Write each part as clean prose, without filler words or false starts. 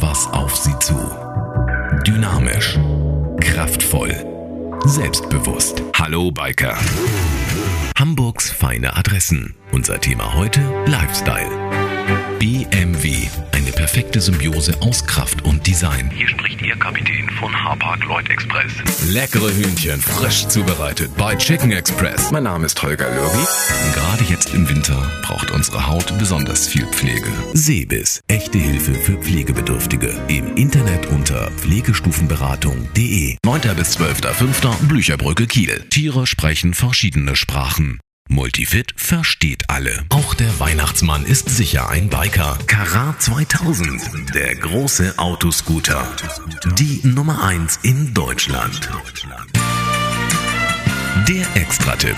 etwas auf Sie zu. Dynamisch, kraftvoll, selbstbewusst. Hallo Biker. Hamburgs feine Adressen. Unser Thema heute: Lifestyle. BMW, eine perfekte Symbiose aus Kraft und Design. Hier spricht Ihr Kapitän von Hapag-Lloyd Express. Leckere Hühnchen, frisch zubereitet bei Chicken Express. Mein Name ist Holger Lürgi. Gerade jetzt im Winter braucht unsere Haut besonders viel Pflege. Sebis, echte Hilfe für Pflegebedürftige. Im Internet unter pflegestufenberatung.de. 9. bis 12.05. Blücherbrücke, Kiel. Tiere sprechen verschiedene Sprachen. Multifit versteht alle. Auch der Weihnachtsmann ist sicher ein Biker. Karat 2000, der große Autoscooter. Die Nummer 1 in Deutschland. Der Extratipp.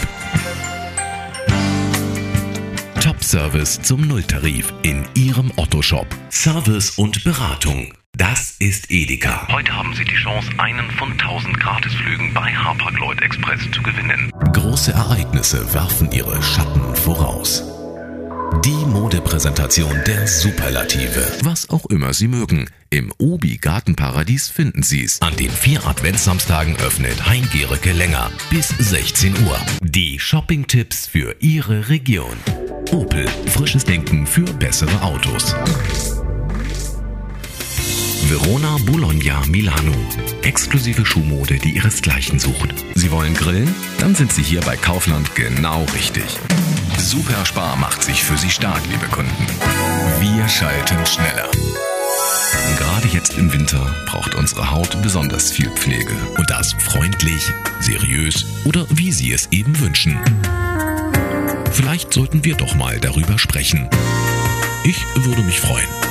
Top-Service zum Nulltarif in Ihrem Otto-Shop. Service und Beratung. Das ist Edeka. Heute haben Sie die Chance, einen von 1000 Gratisflügen bei Hapag-Lloyd Express zu gewinnen. Große Ereignisse werfen ihre Schatten voraus. Die Modepräsentation der Superlative. Was auch immer Sie mögen. Im Obi Gartenparadies finden Sie's. An den 4 Adventssamstagen öffnet Hein-Gericke länger bis 16 Uhr. Die Shopping-Tipps für Ihre Region. Opel. Frisches Denken für bessere Autos. Verona Bologna Milano. Exklusive Schuhmode, die ihresgleichen sucht. Sie wollen grillen? Dann sind Sie hier bei Kaufland genau richtig. Superspar macht sich für Sie stark, liebe Kunden. Wir schalten schneller. Gerade jetzt im Winter braucht unsere Haut besonders viel Pflege. Und das freundlich, seriös oder wie Sie es eben wünschen. Vielleicht sollten wir doch mal darüber sprechen. Ich würde mich freuen.